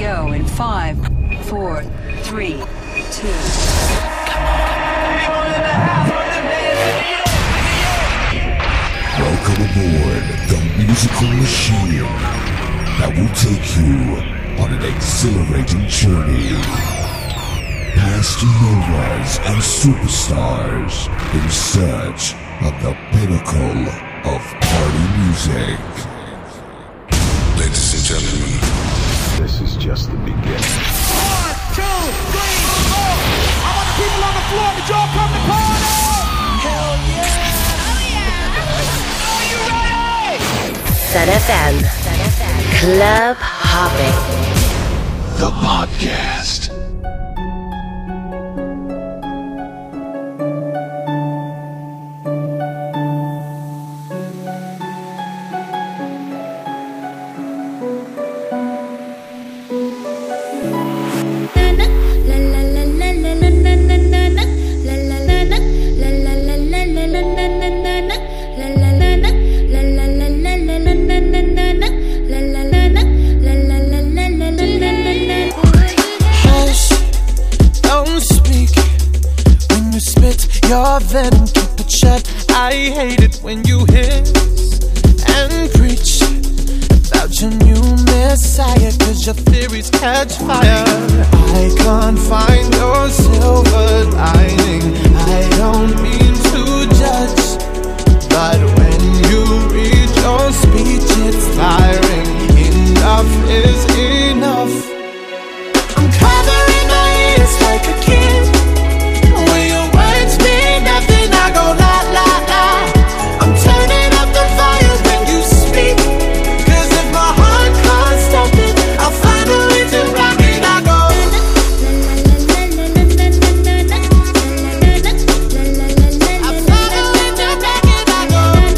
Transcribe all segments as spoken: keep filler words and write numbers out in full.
go in five, four, three, two. Welcome aboard the musical machine that will take you on an exhilarating journey past novas and superstars in search of the pinnacle of party music. Ladies and gentlemen, this is just the beginning. One, two, three, four. I want the people on the floor to y'all come to party. Hell yeah! Oh yeah! Are you ready? Sun F M. Club Hopping. The podcast. Your venom, keep it shut. I hate it when you hiss and preach about your new messiah, cause your theories catch fire. I can't find your silver lining. I don't mean to judge, but when you read your speech, it's tiring. Enough is enough. I'm covering my ears like a kid. I go la la la. I'm turning up the volume when you speak, cause if my heart can't stop it, I'll find a way to rock it. I go I'll find a way to rock it. I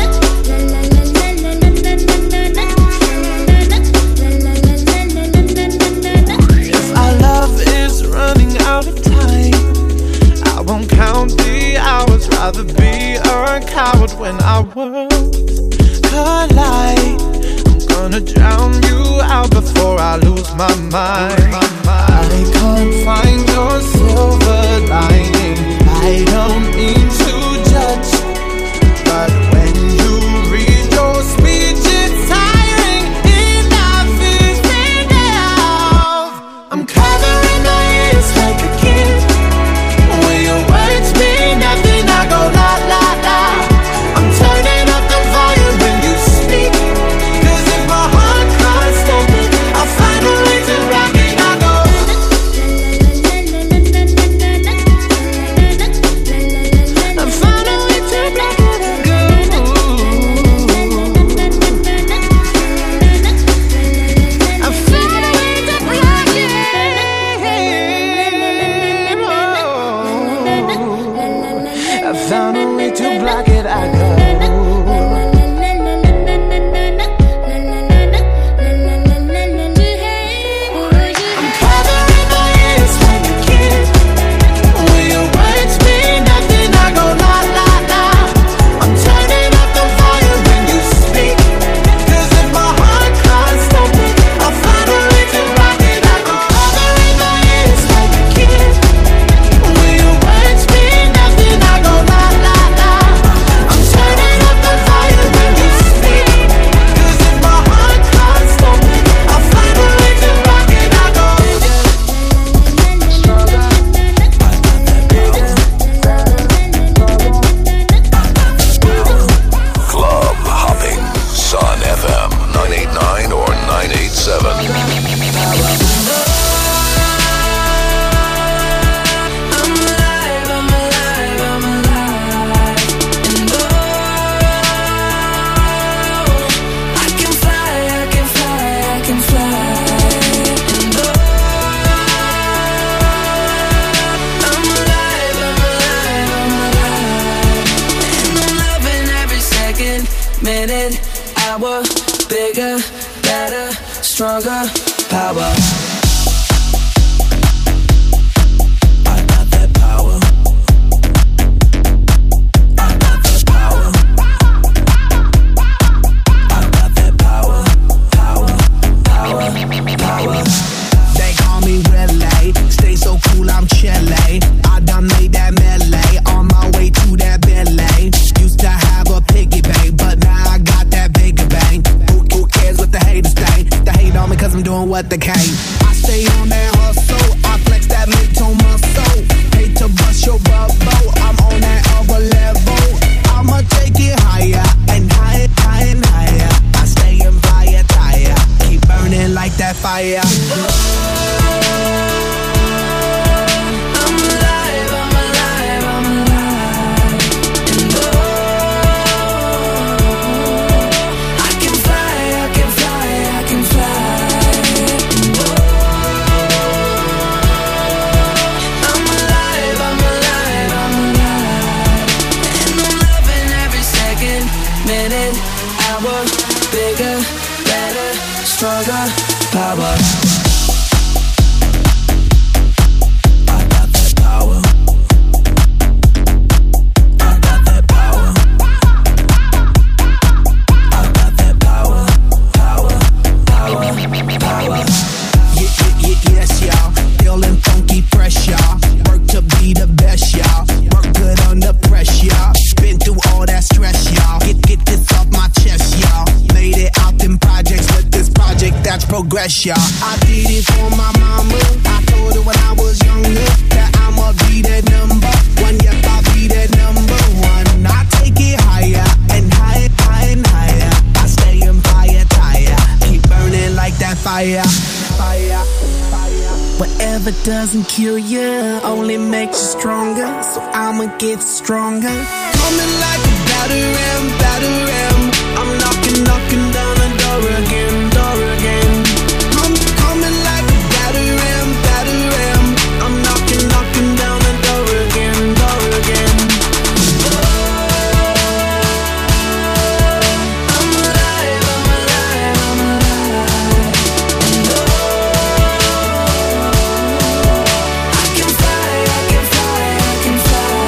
go if our love is running out of time, I won't count the hours, rather be a coward when our worlds collide. I'm gonna drown you out before I lose my mind. I can't find your silver lining. I don't mean to judge, but when you read your speech, it's tiring. Enough is enough. I'm covering my ears like a kid. When your words mean nothing, I go la la la. I'm turning up the volume when you speak, cause if my heart can't stop it, I'll find a way to rock it. I go I'll find a way to rock it. I go I'll find a way to rock it. I found a way to block it, I go. I'm covering my ears like a kid. When your words mean nothing, I go la la la. I'm turning up the volume when you speak, cause if my heart can't stop it, I'll find a way to rock it. I go covering my ears like a kid. When your words mean nothing, I go la la la. I'm turning up the volume when you speak, cause if my heart can't stop it, I'll find a way to rock it. I go Club Hopping, Sun F M nine eighty-nine or nine eighty-seven. Minute, hour, bigger, better, stronger, power. I got that power. I got that power. I got that power. Power, power, power. I'm doing what they can. I stay on that hustle, I flex that mid-tone muscle. Hate to bust your bubble, I'm on that other level. I'ma take it higher and higher, higher and higher. I stay in fire, tire, keep burning like that fire. Bigger, better, stronger, power. I got that power. I got that power. I got that power. Power, power, power. Yeah, yeah, yeah, yes, y'all. Feeling funky, fresh, y'all. Work to be the best, y'all. Work good under pressure, y'all. Been through all that stress, y'all. Get, get this off my chest, y'all. Made it out them projects with this project that's progress, y'all. I did it for my mama. I told her when I was younger that I'ma be that number one. Yep, I'll be that number one. I take it higher and higher, higher and higher. I stay in fire, tire, keep burning like that fire, fire, fire. Whatever doesn't kill you only makes you stronger. So I'ma get stronger. Coming like a battering, battering. I'm knocking, knocking down the door again, door again. I'm coming like a battering, battering. I'm knocking, knocking down the door again, door again. I'm alive, I'm alive, I'm alive. I can fly, I can fly, I can fly.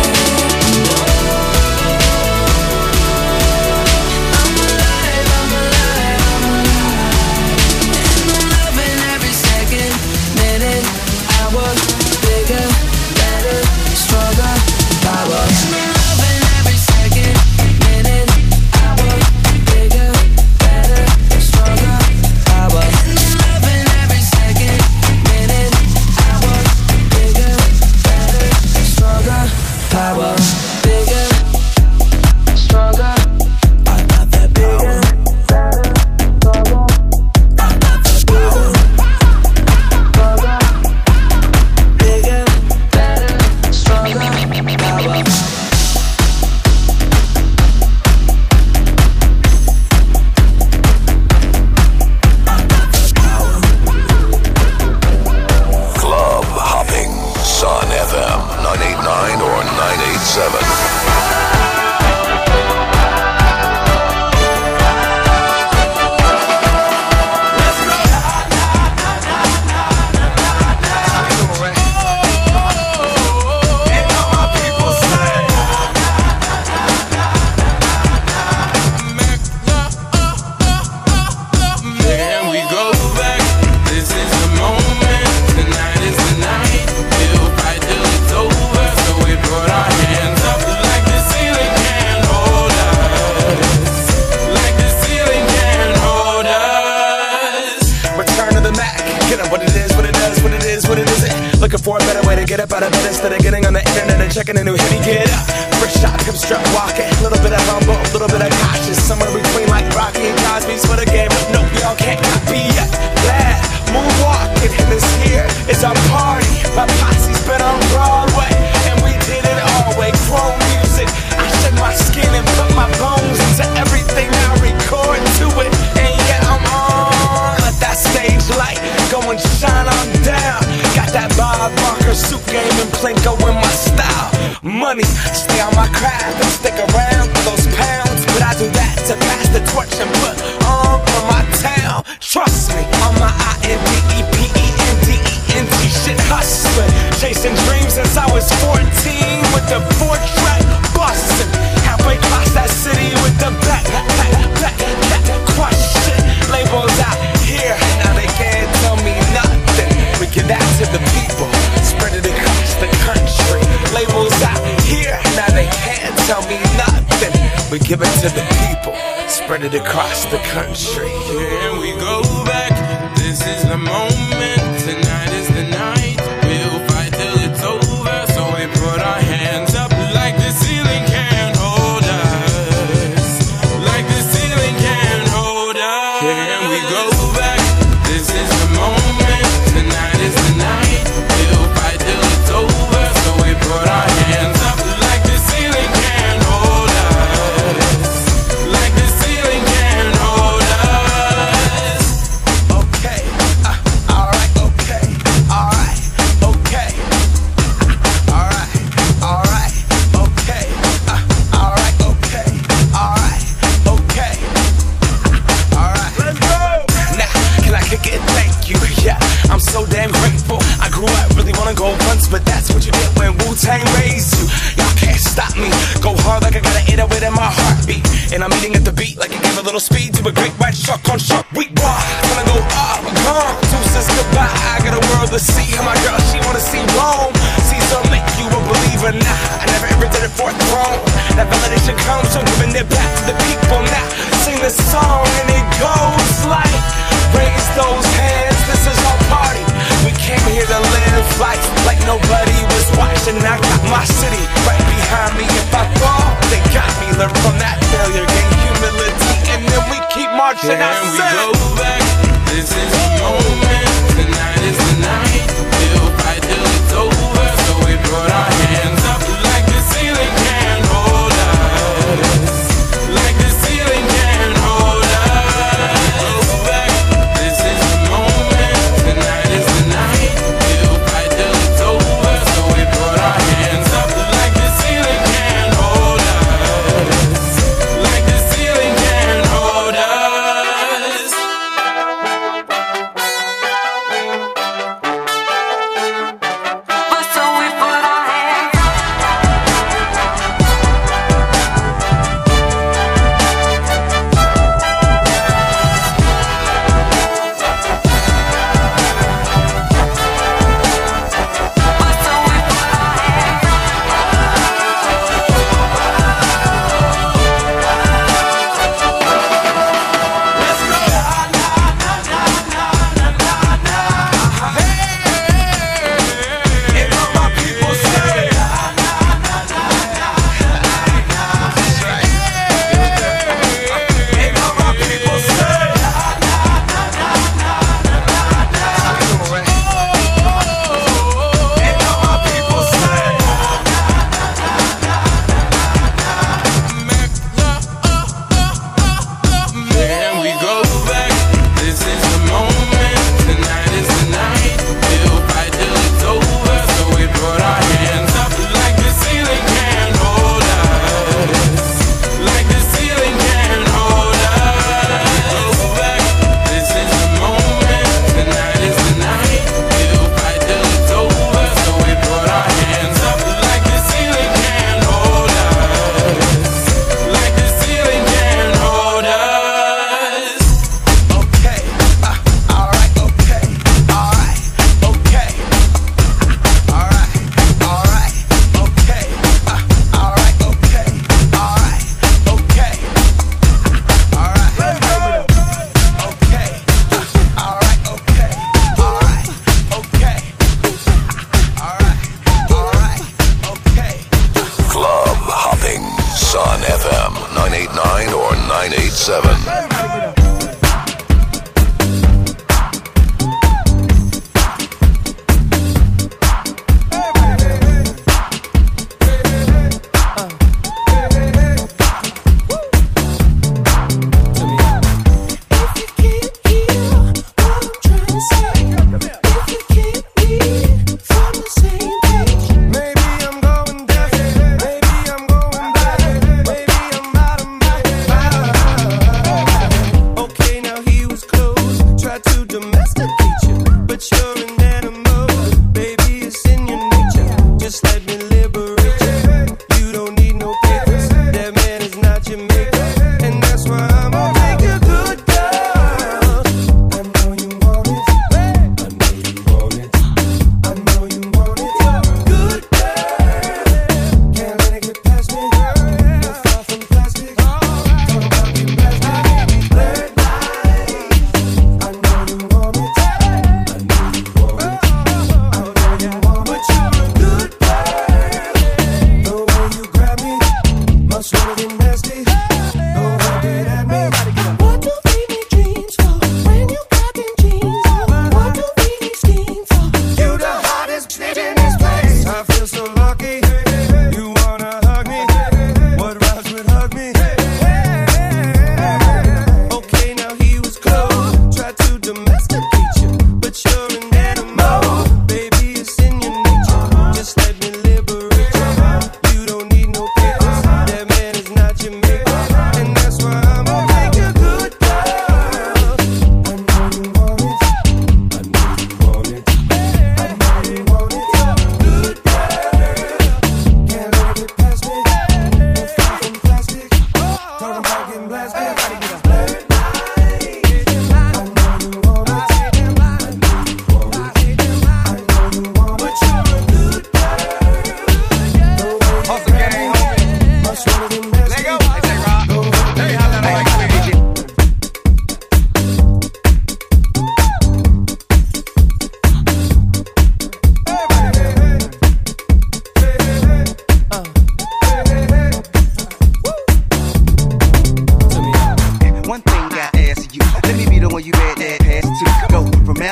Looking for a better way to get up out of bed instead of getting on the internet and checking a new hit. Get up, first shot, come strut walking. A little bit of humble, a little bit of cautious. Somewhere between like Rocky and Cosby's for the game. But no, y'all can't copy yet. Glad, moonwalking, and this here is our party. My posse's been on Broadway, and we did it all way. Chrome music, I shed my skin and put my bones into everything I record to it. And yeah, I'm on. Let that stage light go and shine on down. Got that Bob Barker suit game and Plinko in my style. Money, stay on my craft and stick around for those pounds. But I do that to pass the torch and put on for my town. Trust me, on my I N D E P E N D E N T shit hustling. Chasing dreams since I was fourteen with the four-track bustin'. Halfway across that city with the back, back, back, back, crush shit. Labels out here, now they can't tell me nothing. We give that to the people, spread it across the country. Labels out here, now they can't tell me nothing. We give it to the people, spread it across the country. Here we go back, this And I'm eating at the beat like it gave a little speed to a great white shark on shark week. Gonna go up, come, deuces goodbye. I got a world to see, and my girl, she wanna see Rome. Caesar make you a believer, nah. I never ever did it for a throne. That validation comes from giving it back to the people. Now sing this song and it goes like, raise those hands, this is our party. We came here to live life like nobody was watching. I got my city right behind me. If I fall, they got me. Learn from that failure, gain humility, and then we keep marching. Can we go back? This is the moment. Tonight is the night. We'll fight till it's over. So we put our hands up like the ceiling can't hold us. Like the ceiling can't hold us. Go back. This is the moment. Tonight is the night. We'll fight till it's over. So we put our hands up like the ceiling can't hold us. Like the ceiling can't hold us.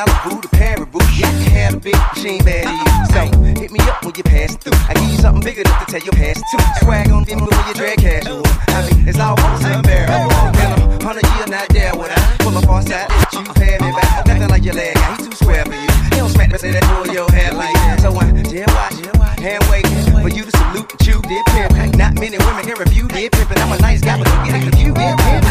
Malibu to Paribu. Yeah, I can have a big machine bad to you. So hit me up when you pass through. I give you something bigger enough to tell your past too. Swag on them when you drag casual. I mean, it's almost unbearable. And I'm hundred years not there when I pull up on side that you had me back. Nothing like your leg guy, he too square for you. He don't smack me, say that pull your hair like that. So I dare watch, hand wait for you to salute and chew, did pimp. Not many women can review, did pimp. And I'm a nice guy, but don't get it, you did pimp.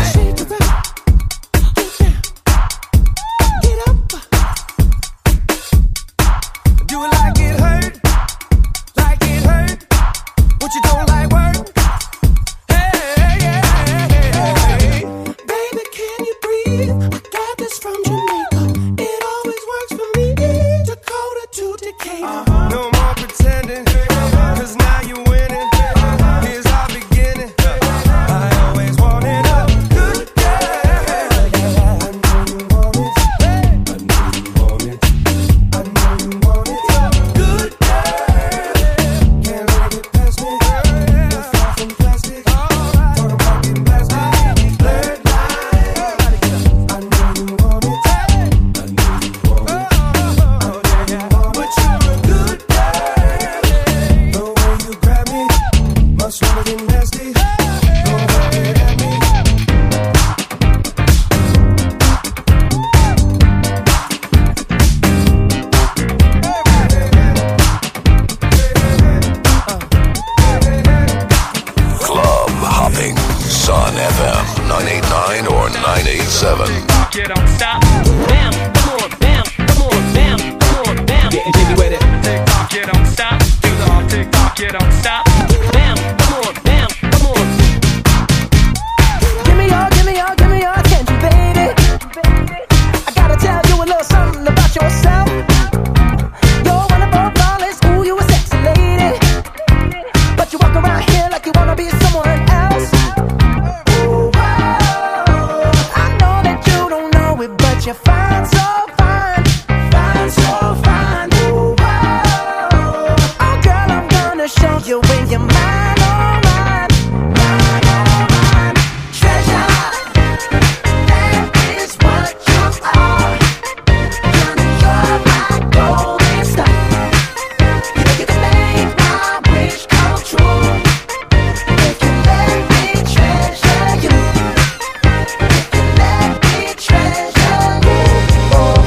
Do it like it hurt, like it hurt. What you don't like work? Hey, hey, hey, hey. Baby, can you breathe? I got this from Jamaica. It always works for me. Dakota to Decatur. Uh-huh. No more pretending, cause now you're winning. Here's our beginning. I always wanted a good girl. I know you want it. I know you want it. I know you want it. Good girl. Can't let it pass me. We're far from plastic. Talking about getting plastic. Blurred lines. I know you want it. I know you want it. I know you want it. But you're a good girl. The way you grab me, much wanna get nasty. Don't hold it at me. Club hopping. Sun F M nine eighty-nine or nine eighty-seven. You don't stop. Bam, come on, bam, come on, bam, come on, bam. Getting jiggy with it. Tick tock, you don't stop. Do the hard tick tock, you don't stop. Bam, come on, bam, come on. Give me your, give me your, give me your attention, baby. I gotta tell you a little something about yourself. You're wonderful, flawless, ooh, you a sexy lady. But you walk around here like you wanna be someone else. Ooh, whoa. I know that you don't know it, but you're fine, so fine, fine, so fine. Ooh, whoa. Oh, girl, I'm gonna show you when you're mine, oh, mine, mine, oh, mine. Treasure, that is what you are. Honey, you're my golden star. You can make my wish come true. If you let me treasure you, if you let me treasure you. Oh,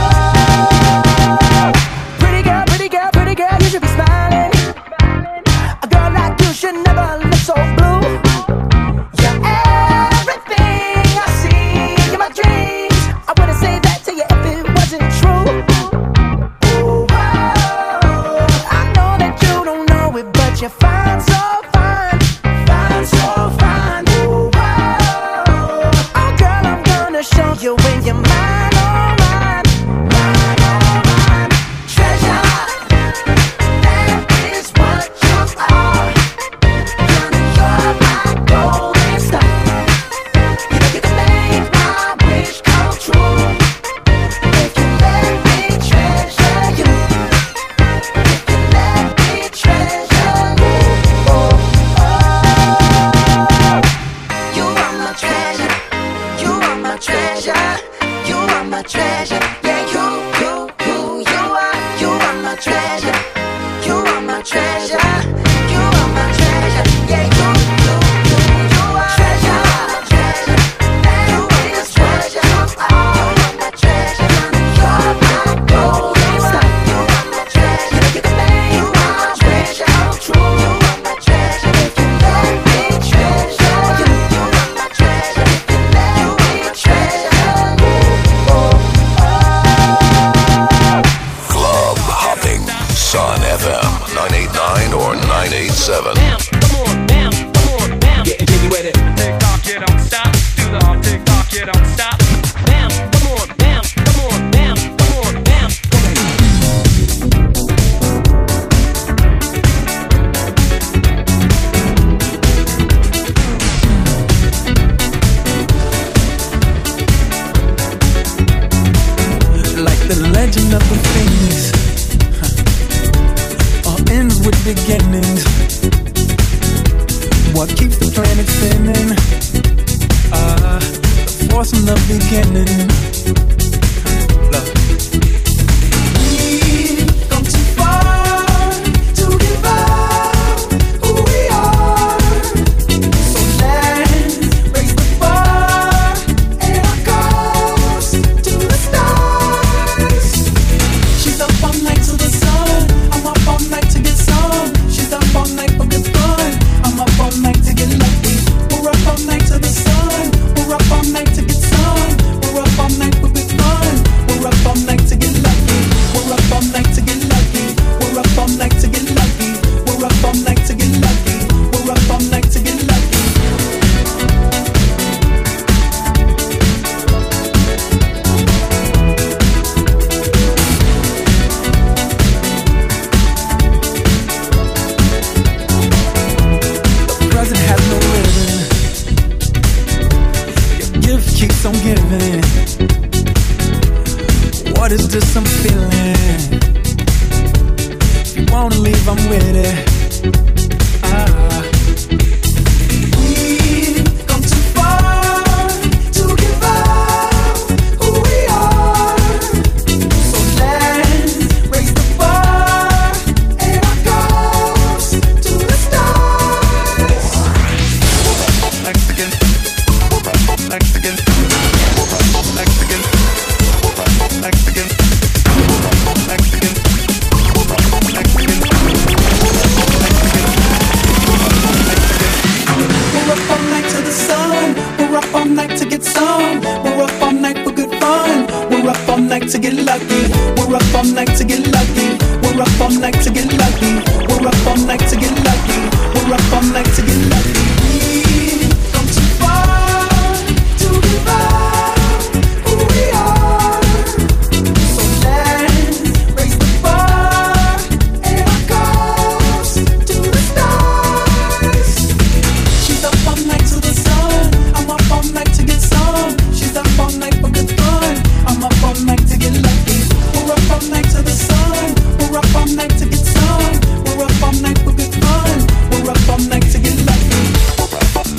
oh. Pretty girl, pretty girl, pretty girl, you should be smiling. A girl like you should never look so blue. You're everything I see in my dreams. I wouldn't say that to you if it wasn't true. Ooh, whoa. I know that you don't know it, but you're fine, so fine, fine, so fine. Ooh, whoa. Oh, girl, I'm gonna show you when you're mine, oh, mine, mine, oh, mine. Treasure, that is what you are. Honey, you're my golden star. You know you can make my wish come true. If you let me treasure you, if you let me treasure you. Oh, oh. You are my treasure. You are my treasure. You are my treasure. Yeah, you, you, you, you are. You are my treasure. You are my treasure. You are my treasure. Yeah, you, you, you, you are. Treasure, treasure. You is treasure. You are my treasure. You're my golden star. You are my treasure. You know you can make my treasure come true. You are my treasure. If you let me treasure you, you are my treasure. If you let me treasure you. Oh, oh. Club hopping. Sun F M nine eighty-nine or nine eighty-seven. Bam, come on, bam, come on, bam. Getting jiggy with it. Tick tock, you don't stop. Do the hard tick tock, you don't stop. Bam, come on, bam, come on, bam, come on, bam. Like the legend of the Phoenix, huh. All ends with beginnings. What keeps the planet spinning? Ah, uh, the force from the beginning. Look, What is this I'm feeling? If you wanna leave, I'm with it. Ah. We've come too far to give up who we are. So let's raise the bar and our goals to the stars. Mexican, Mexican, Mexican, Mexican, Mexican, Mexican, Mexican. We're up all night to the sun. We're up all night to get some. We're up all night for good fun. We're up all night to get lucky. We're up all night to get lucky. We're up all night to get lucky. We're up all night to get lucky. We're up all night to get lucky. We've come too far to give up who we are. So let's raise the bar and our goals to the stars. She's up all night to the sun. I'm up all night to get some. She's up all night for good fun. I'm up all night to get lucky. We're up all night to the sun. We're up all night to get some. We're up all night for good fun. We're up all night to get lucky.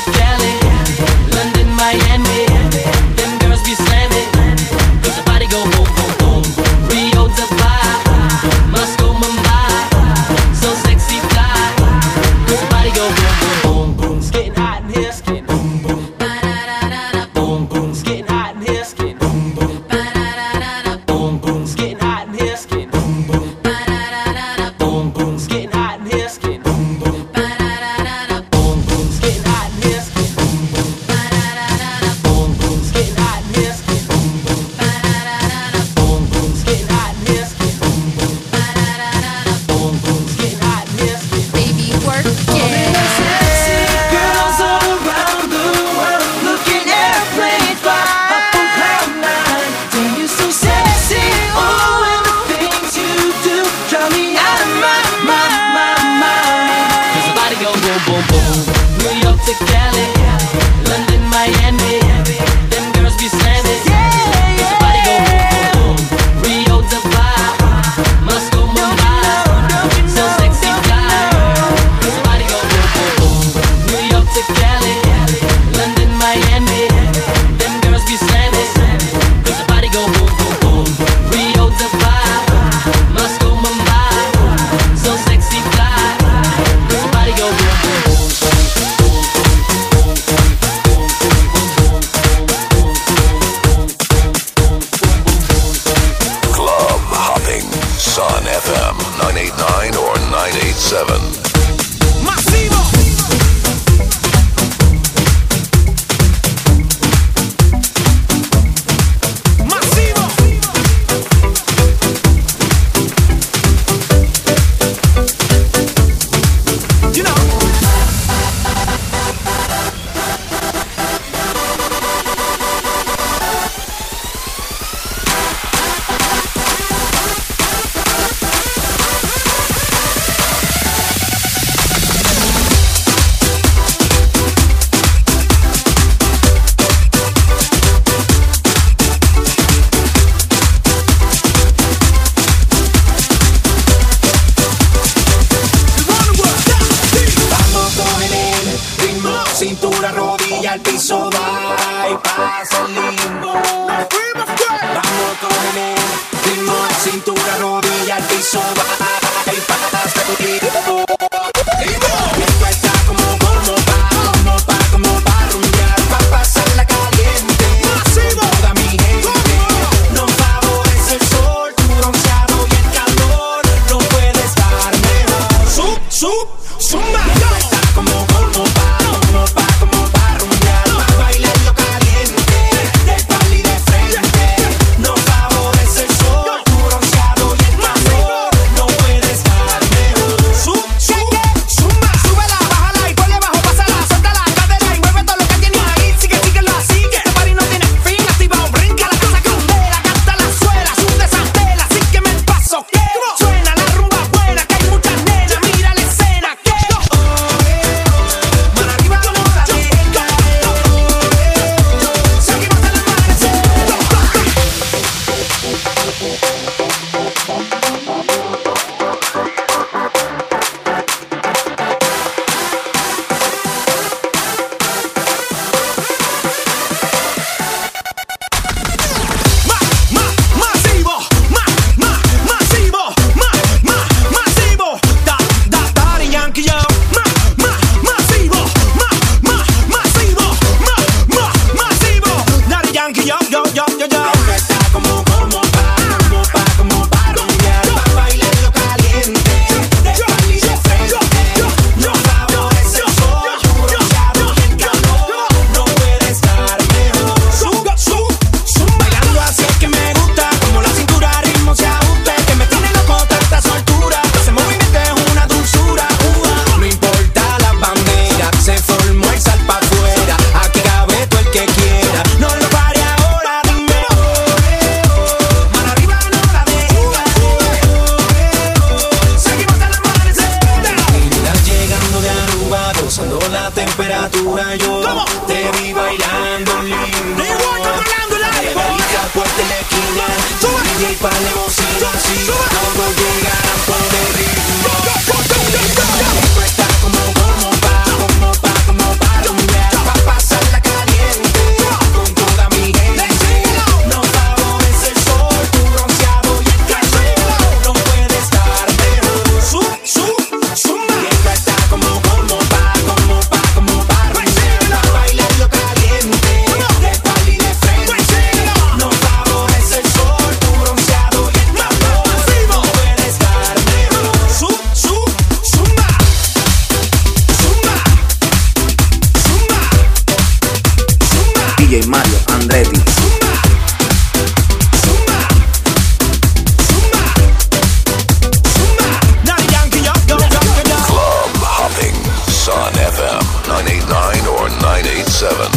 Cali, London, Miami. Them girls be slamming, cause the body go boom, boom, boom. Rio, Dubai, Moscow, Mumbai. So sexy, fly, cause the body go boom, boom, boom, boom. It's getting hot in here, it's getting boom, boom. Boom, boom, it's getting hot in here, it's getting boom, boom. Boom, boom, it's getting hot in here, it's getting boom, boom. Boom, boom, it's getting hot in here, it's getting boom, boom. Boom, boom, it's getting hot in here, it's getting boom, boom. Boom, boom, it's getting hot in here, it's getting boom, boom. Boom, boom, it's getting hot in here, it's getting boom, boom. Boom, boom, it's getting hot in here, it's getting baby work it. Sexy girls all around the world, looking airplanes fly up on cloud nine. Damn, you so sexy, oh, and the things you do drive me out of my, my, my mind. Cause the body go boom, boom, boom. New York to Cali, London, Miami. Them girls be slamming, cause the body go boom, boom, boom. Rio, Dubai, Moscow, Mumbai. So sexy, fly, cause the body go boom, boom, boom. New York to Cali, London, Miami. Them girls be slamming, cause the body go boom, boom, boom. Rio, Dubai, Moscow, Mumbai. So sexy, fly, cause the body go boom, boom, boom. Club hopping. Sun F M nine eighty-nine or nine eighty-seven. Masivo. Masivo. You know. Vamos con el ritmo, cintura, rodilla, al piso, va y pasa el limbo. Vamos con el ritmo, cintura, rodilla, al piso, va y pasa el limbo. Esto está como, como pa, como pa, como pa rumbear, pa pasarla caliente. Con toda mi gente, nos favorece el sol, tu bronceado y el calor, no puede estar mejor. Sub, sub, zumba. Está como, como pa, como pa, como pa rumbear, pa bailarlo caliente, de pal y de frente. Nos favorece el sol, tu bronceado y el calor, no puede estar mejor. Sub, sub, zumba. Súbela, bájala y ponle bajo, pásala, suelta la cadera y mueve todo lo que tienes ahí. Sigue, síguelo así, que este party no tiene fin. Activa un brinca, la cosa candela, canta la suela, sube esa tela, así que me paso. Que suena la rumba buena, que hay muchas nenas, mira la escena. Que mano arriba como la meca, seguimos en la amanecer. Ma, ma, masivo, ma, ma, masivo, ma, ma, masivo. Da, da, Daddy Yankee, yo. Ma, ma, masivo, ma, ma, masivo, ma, ma, masivo. Daddy Yankee, yo, yo, yo, yo, yo. Está como, como pa, como pa, como pa rumbear, pa bailarlo caliente, de pal y de frente. No favorece el sol, tu bronceado y el calor, no puede estar mejor. Sub, sub, sub. Bailando así es que me gusta, como la cintura al ritmo se ajusta, que me tiene loco tanta soltura, ese movimiento es una dulzura. Ua. No importa la bandera, se formó el sal pa' afuera, aquí cabe todo el que quiera. No lo pare ahora, dime oh, eh, oh. Mano arriba no la deja, oh, eh, oh. Seguimos hasta el amanecer. Estás llegando de Aruba, gozando la temperatura. Yo te vi bailando lindo, levadita fuerte en la esquina, D J pa' la bocina, así todos llegarán por el ritmo. Esto está como, como pa, como pa, como pa rumbear, D J Mario Andretti. Club hopping, Sun F M nine eighty-nine or nine eighty-seven.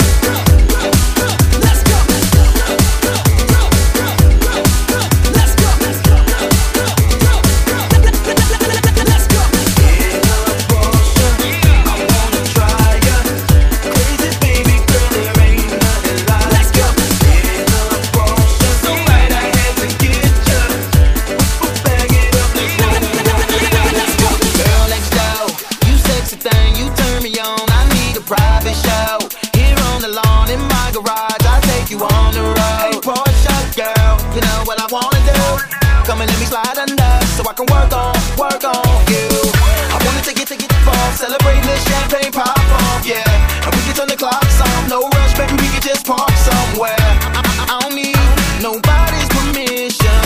Come and let me slide under, so I can work on, work on you. I wanna take it, take it far, celebrate this champagne pop off, yeah. And we can turn the clocks off, no rush, baby, we can just park somewhere. I, I, I don't need nobody's permission,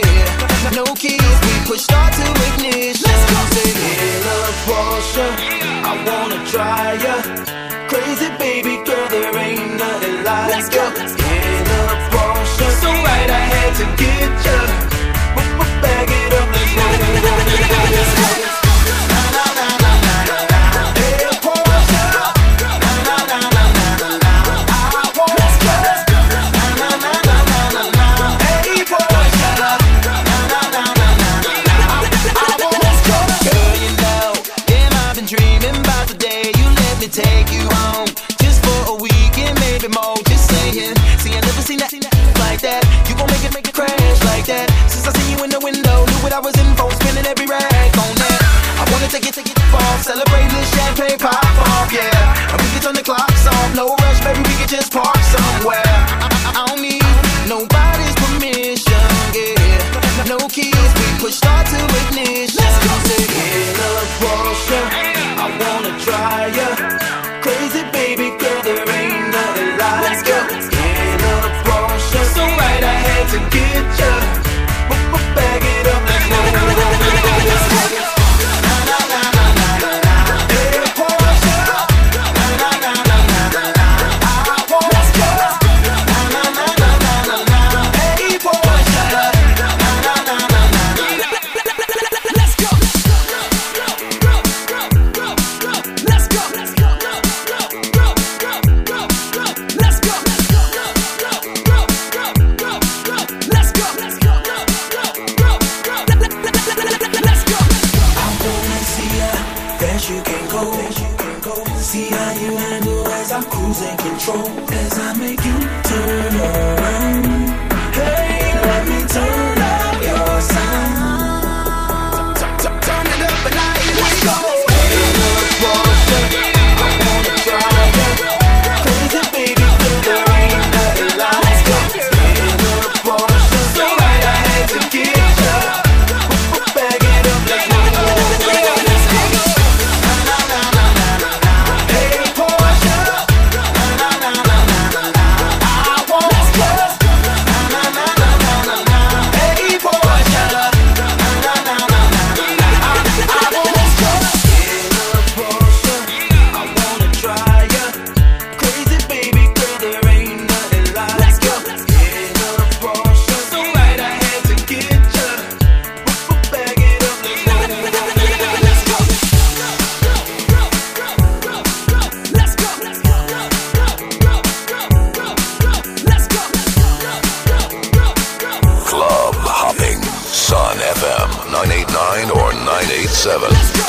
yeah. No keys, we push start to ignition. Let's go. Say, in a Porsche, I wanna try ya. Crazy baby girl, there ain't nothing like Let's go. In a Porsche, so right I had to get ya. Bag it up, let's go, let's go, let's go. Na na na na na na na. Hey, Porsche. Na na na na na na na. I want let's go. Na na na na na na na. Hey, Porsche. Na na na na na na. I want let's go. Girl, you know, damn, I've been dreaming about the day you let me take you home, just for a weekend, maybe more. Just saying, see, I never seen that like that. You gon' make it, make it crash like that. Since I seen you in the window, knew what I was in for, spinning every rag on that. I wanna take it, take it far, celebrate this champagne pop off, yeah. And we can turn the clocks off, no rush, baby, we can just park somewhere. I, I, I don't need nobody's permission, yeah. No keys, we push start to ignition. Let's go. Say, in a Porsche, I wanna try ya. Crazy baby girl, there ain't nothing like Let's go. In a Porsche, so right I had to get ya. Bag it up, let's go, let's go, let's go. Na na na na na na. Hey, Porsche. Na na na na na na. I want let's go. Na na na na na na. Hey, Porsche. Na na na na na. Let's go. Let's go. Let's go. Let's go. Let's go. Let's go. You can go, see how you handle as I'm cruising control, as I make you turn around. Hey, let me turn up your sound. Turn it up and now here we go. In a Porsche, I wanna try ya. Crazy baby, girl, there ain't nothing like Let's go. In a Porsche, so right I had to get ya. Bag it up, let's go. nine eighty-nine or nine eighty-seven.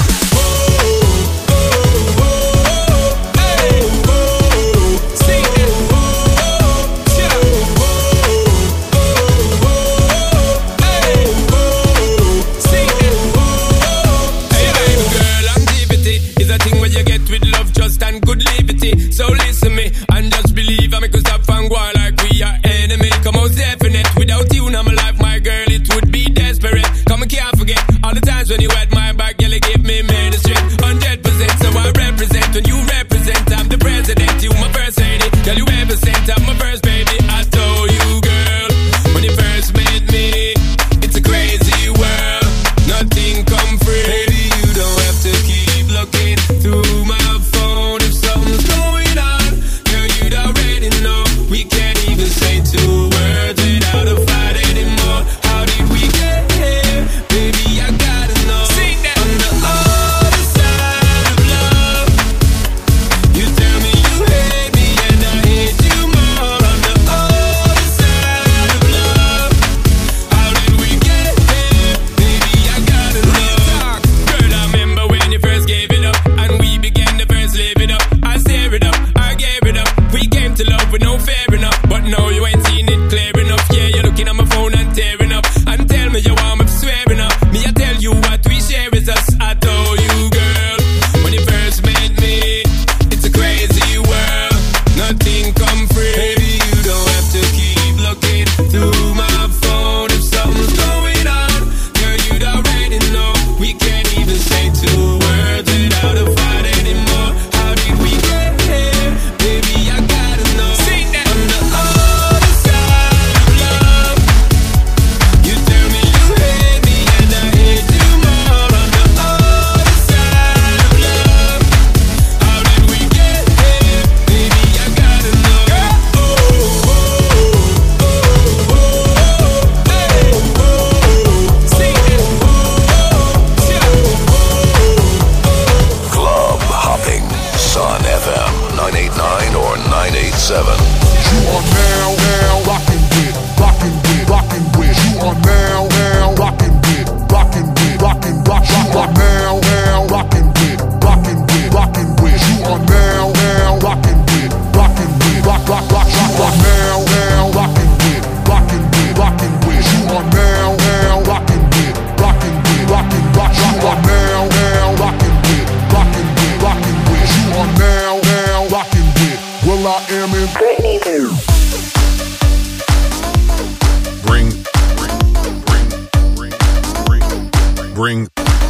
So listen me and just believe I make us stop and go like we are enemy. Come out definite. Without you now my life, my girl, it would be desperate. Come and can't forget all the times when you had my back, girl, you give me ministry. Hundred percent, so I represent. When you represent, I'm the president. You my first lady, girl, you ever sent. I'm my first baby. I told you, girl, when you first met me, it's a crazy world. Nothing come free. Baby, you don't have to keep looking through my phone if something's going on. Girl, you'd already know. seven. You are now, now rocking with, rocking with, rocking with. You are now, now rocking with, rocking with, rocking, rock, rock, rock. Now, now rocking with, rocking with, rocking with. You are now, now rocking with, rocking with, rock, rock, rock, rock. You are now, now rocking with, rocking with, rocking with. You are now, now rocking with, rocking with, rocking, rock, rock. You are now, now rocking with, rocking with, rocking with. You are now, now rocking with. Well, I am in Britney too. Bring, bring, bring,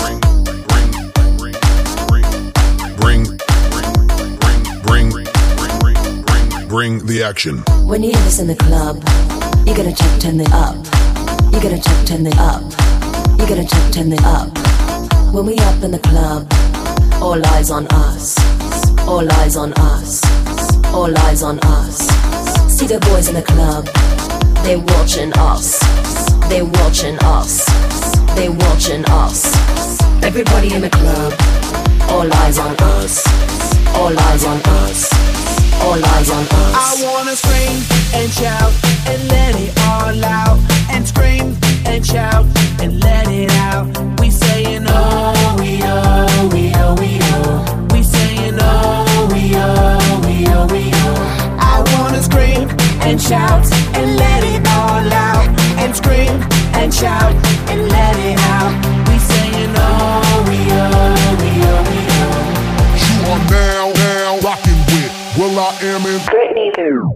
bring, bring, bring, bring the action. When you hear this in the club, you gotta check, turn it up. You gotta check, turn it up. You gotta check, turn it up. When we up in the club, all eyes on us. All eyes on us. All eyes on us. See the boys in the club, they watching us. They watching us. They watching us. Everybody in the club, all eyes on us. All eyes on us. All eyes on us. I wanna scream and shout and let it all out. And scream and shout and let it out. We saying oh, we oh, we oh, we oh. We saying oh, we oh, we oh, we oh. I wanna scream and shout and let it all out. And scream and shout and let it out. We saying oh, we oh, we oh, we oh. You are now, now rocking with, well, I am in Britney too.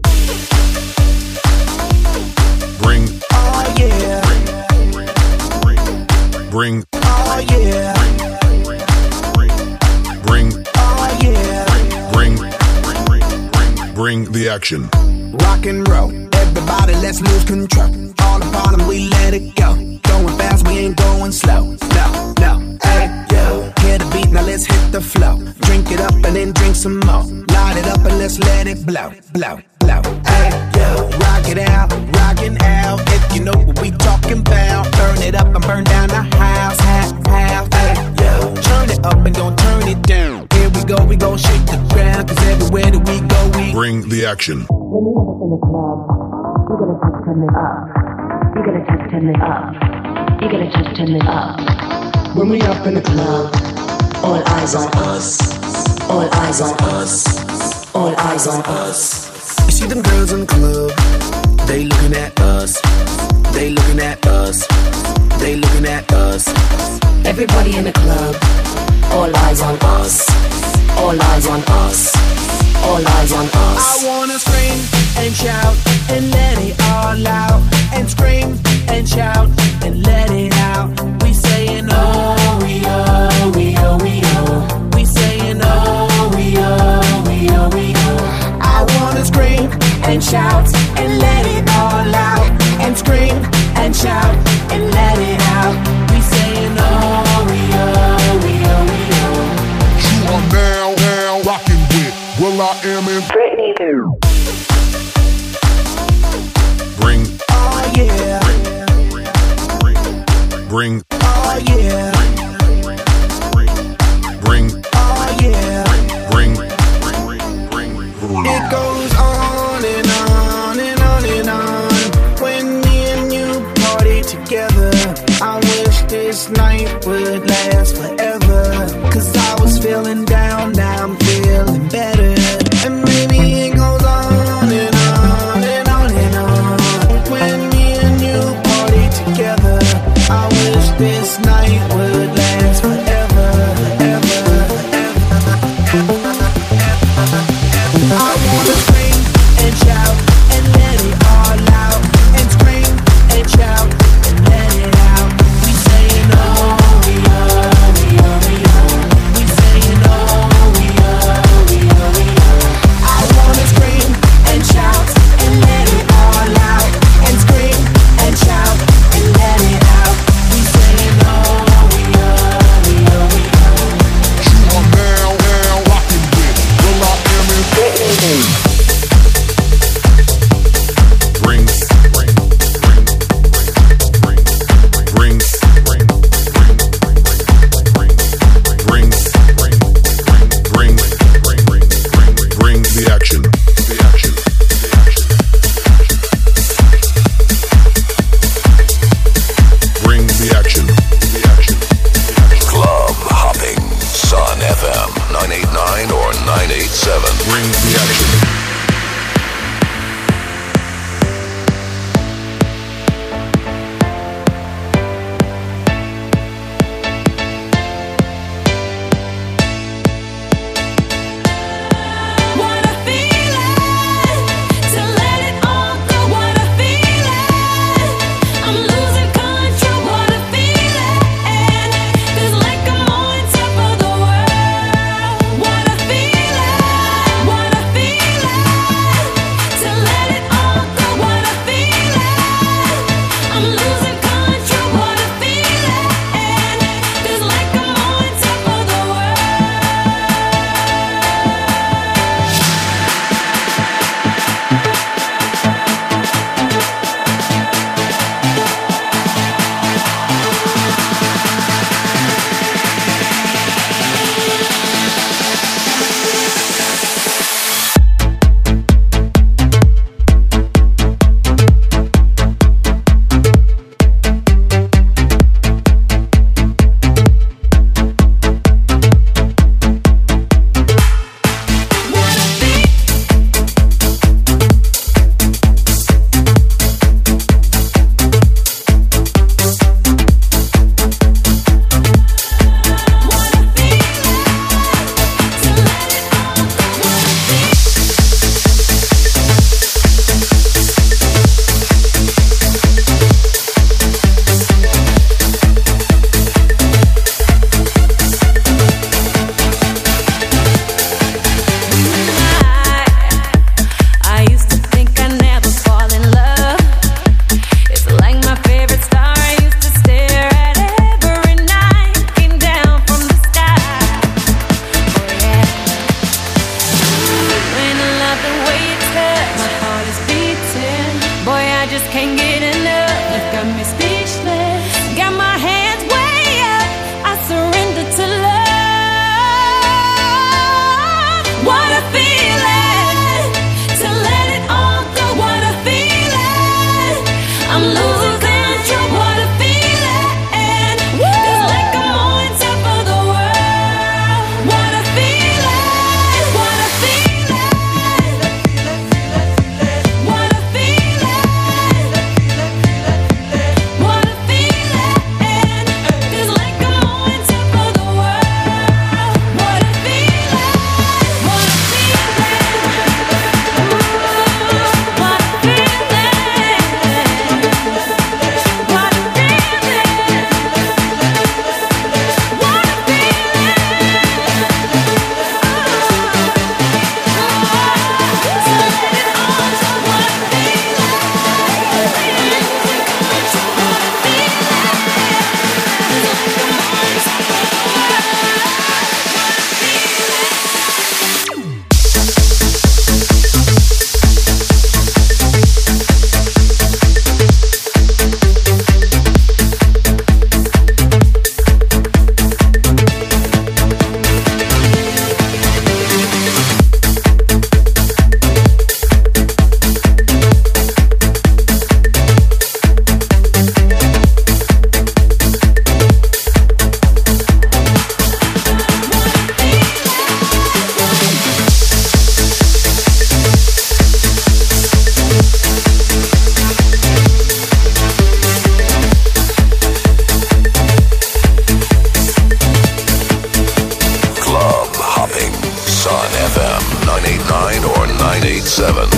Bring, oh yeah. Bring, oh yeah. Bring, oh yeah. Bring, bring the action. Rock and roll, everybody let's lose control. All the bottom we let it go. Going fast, we ain't going slow. No, no, hey, yo. Hear the beat, now let's hit the flow. Drink it up and then drink some more. Light it up and let's let it blow, blow, blow. Hey, yo. Rock it out, rockin' out. If you know what we talking about. Burn it up and burn down the house, half, half. Hey, yo. Turn it up and don't turn it down. Here we go, we gon' shake the ground. Cause everywhere that we go, we bring the action. When you have us in the club, you gotta check, turn it up. You gotta check, turn it up. You gotta check, turn it up. When we up in the club, all eyes on us. All eyes on us. All eyes on us. You see them girls in the club, they looking at us. They looking at us. They looking at us. Everybody in the club, all eyes on us. All eyes on us. All eyes on us. I wanna scream and shout and let it all out. And scream and shout and let it out. We saying oh, we oh, we oh, we oh. We saying oh, we oh, we oh, we oh. I wanna scream and shout and let it all out. And scream and shout and let it out. We saying oh, we oh, we oh, we oh. You are now, now rocking with, well, I am in Britney too. Bring, oh yeah. Bring, oh yeah. Bring, oh yeah. Bring, it goes on and on and on and on. When me and you party together, I wish this night would last forever. Cause I was feeling down, now I'm feeling better. And maybe it goes on and on and on and on. When me and you party together, I wish this night would last forever, ever, ever, ever. I wanna scream and shout and let it all out. And scream and shout and let it out. We saying oh, we oh, we oh, we oh. We saying oh, we oh, we oh, we oh. just can't get enough. You've got me speechless. Got my hands way up. I surrender to love. What a feeling to let it all go. What a feeling. I'm losing control. What a feeling. Feels like I'm on top of the world. What a feeling. What a feeling. What a feeling. What a feeling. Feels like I'm on top of the world. What a feeling. What a feeling. What a feeling. What a Club hopping. Sun F M nine eighty-nine or nine eighty-seven.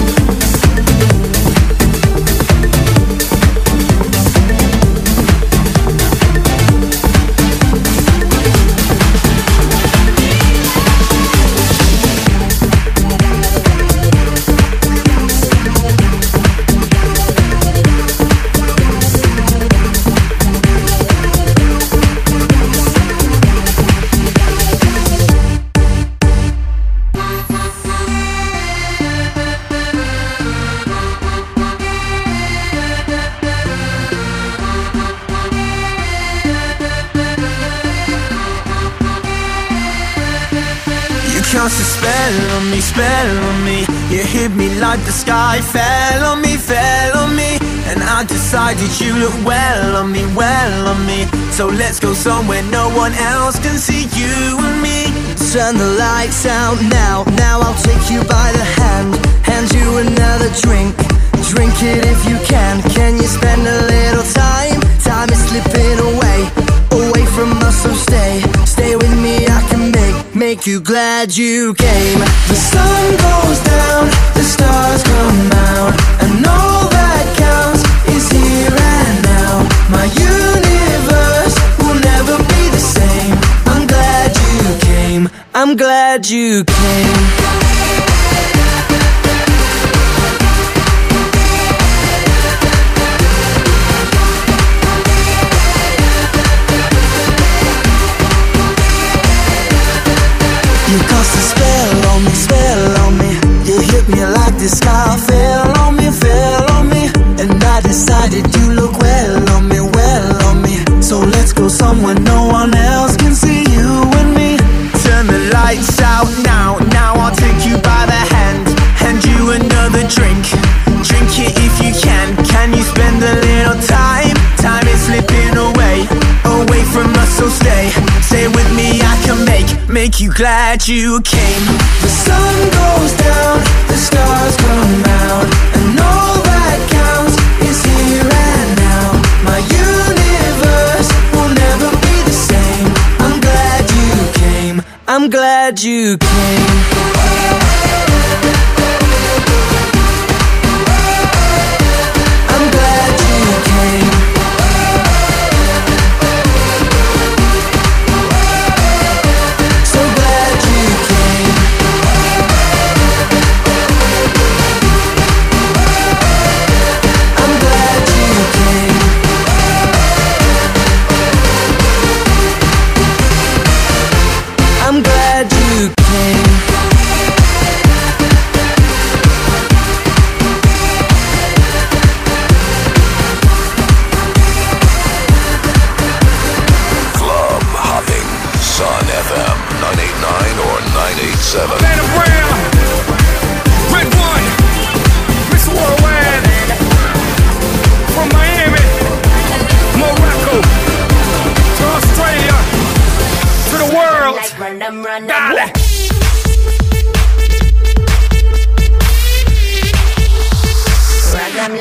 You cast a spell on me, spell on me. You hit me like the sky fell on me, fell on me. And I decided you look well on me, well on me. So let's go somewhere no one else can see you and me. Turn the lights out now. Now I'll take you by the hand, hand you another drink. Drink it if you can. Can you spend a little time? Time is slipping away, away from us, so stay. Stay with me, I can make, make you glad you came. The sun goes down, the stars come out, and all that counts is here and now. My universe will never be the same. I'm glad you came. I'm glad you came. You cast a spell on me, spell on me. You hit me like the sky fell on me, fell on me. And I decided you look well on me, well on me. So let's go somewhere no one else can see you and me. Turn the lights out now, now I'll take you by the hand, hand you another drink. Drink it if you can. Can you spend a little time? Time is slipping away, away from us, so stay. Stay with me, I can make, make you glad you came. The sun goes down, the stars come out, and all that counts is here and now. My universe will never be the same. I'm glad you came. I'm glad you came. I'm glad you came. So glad you came. I'm glad you came. I'm glad you came.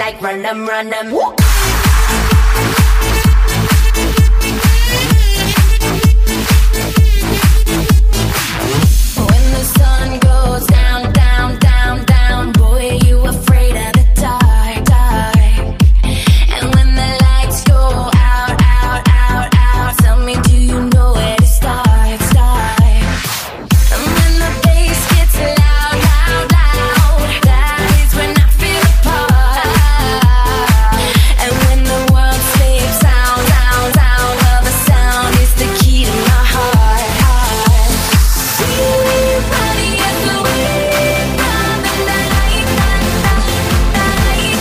like run them, run them. When the sun goes down, down, down, down, boy, you afraid of the dark, dark. And when the lights go out, out, out, out, tell me, do you know where to start, start? And when the bass gets loud, loud, loud, that is when I feel a part. And when the world sleeps, sound, sound, sound, well, the sound is the key to my heart, heart. We're running as the wind from the night, night, night,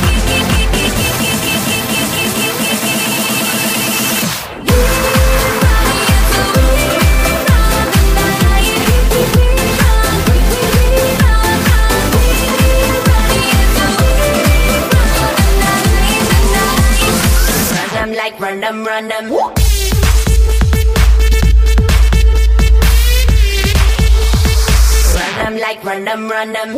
run them like run them, run them. Run them like run them, run them.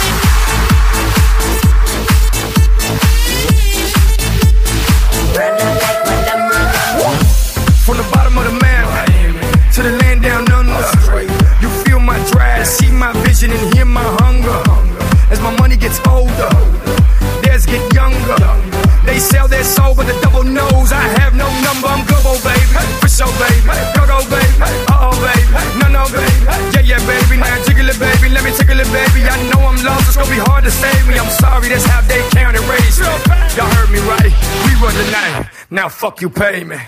Run them like run them, run them. From the bottom of the map to the land down under, you feel my drive, see my vision and hear my hunger. As my money gets older, theirs get younger. They sell their soul with a double nose. I have no number, I'm global, baby. For sure, baby. Go, go, baby. Uh-oh, baby. No, no, baby. Yeah, yeah, baby. Now jiggle it, baby. Let me tickle it, baby. I know I'm lost, it's gonna be hard to save me. I'm sorry, that's how they count and raise me. Y'all heard me right. We run the night. Now fuck you, pay me.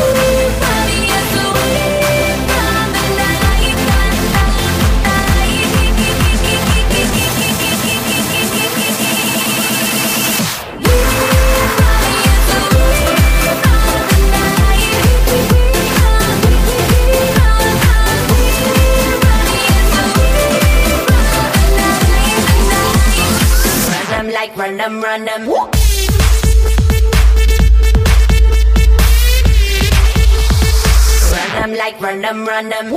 Like run them, run them. Run them like run them, run them.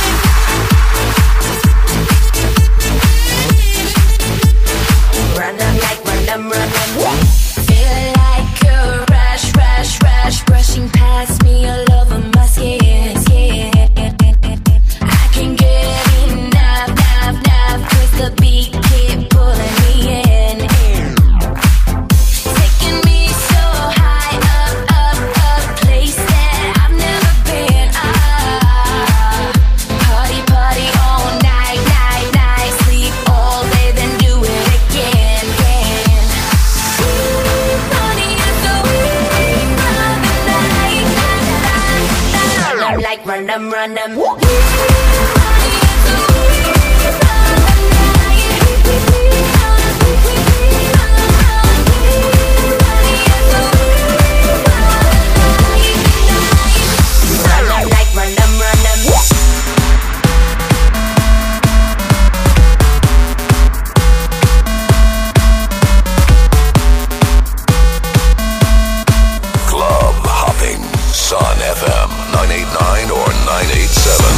Run them like run them, run them. Feel like a rush, rush, rush, brushing past me all over my skin, skin. I can get enough, enough, enough, 'cause the beat keep pulling me in. Taking me so high up, up, up, place that I've never been. Ah, party, party all night, night, night, sleep all day, then do it again, again. Party is the wind from the night, night, night. Run them like run them, run them. Club hopping, Sun F M nine eighty-nine or nine eighty-seven.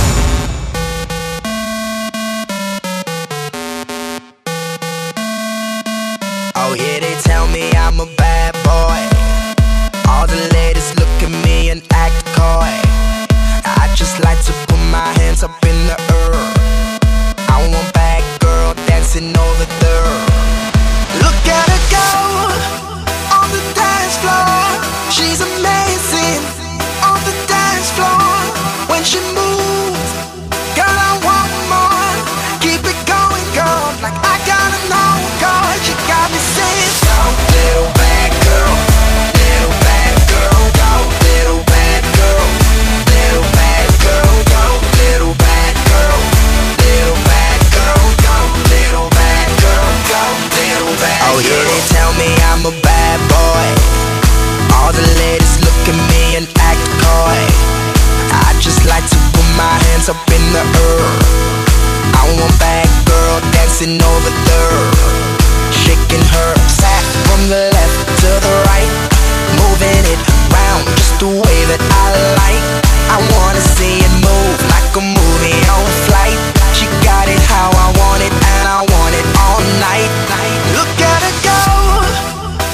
Oh yeah, they tell me I'm a bad boy. All the ladies look at me and act coy. I just like to put my hands up in the air. I want bad girl dancing over there. Look at her go on the dance floor. She's amazing on the dance floor. When she moves, girl, I want more. Keep it going, girl, like I gotta know, girl. You got me saying, go, little bad girl, little bad girl, go, little bad girl, little bad girl, go, little bad girl, little bad girl, go, little bad girl, go, little bad girl. Oh yeah, they tell me I'm a bad boy. All the ladies look at me and act coy. I just like to put my hands up in the air. I want bad girl dancing over there, shaking her sack from the left to the right, moving it round just the way that I like. I wanna see it move like a movie on flight. She got it how I want it, and I want it all night. Look at her go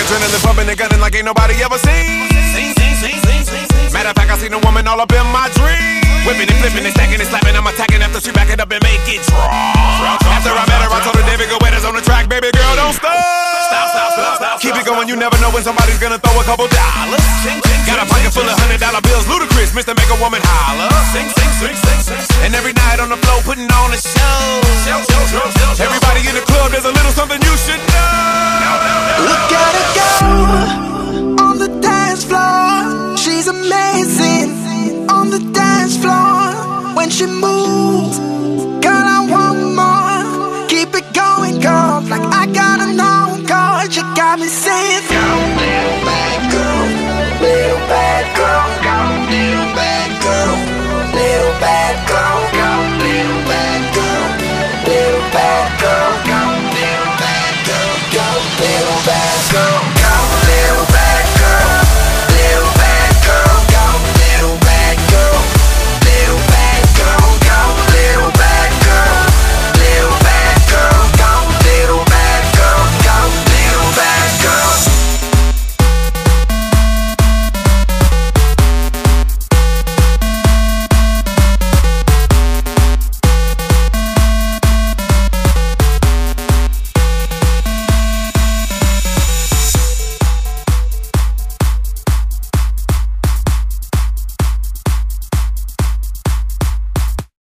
adrenaline pumping and gunning like ain't nobody ever seen. Matter of fact, I seen a woman all up in my dream. Whipping and flipping and stacking and slapping, I'm attacking after she back it up and make it drop. After I met her, I told her David Guetta's on the track, baby girl, don't stop. Stop, stop, stop, stop. Keep it going, you never know when somebody's gonna throw a couple dollars. Got a pocket full of hundred dollar bills, ludicrous, Mister Make a Woman Holler. Sing, sing, sing, sing, sing. And every night on the floor, putting on a show. Everybody in the club, there's a little something you should know. Look at her go on the dance floor. She's amazing on the dance floor. When she moves, girl, I want more. Keep it going, girl, like I gotta know, girl. You got me saying,